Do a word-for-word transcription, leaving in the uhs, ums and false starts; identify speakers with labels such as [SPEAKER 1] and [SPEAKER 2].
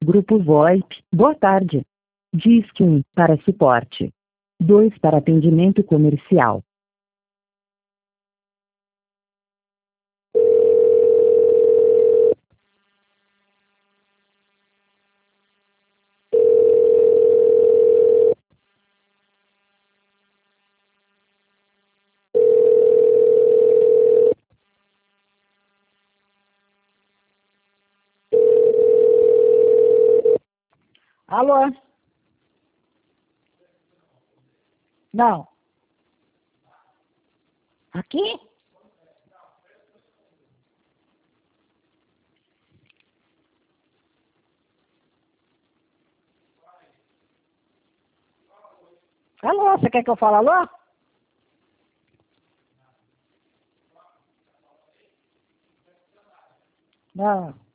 [SPEAKER 1] Grupo VoIP, boa tarde. Disque um para suporte. dois para atendimento comercial.
[SPEAKER 2] Alô? Não. Aqui? Alô, você quer que eu fale alô? Não.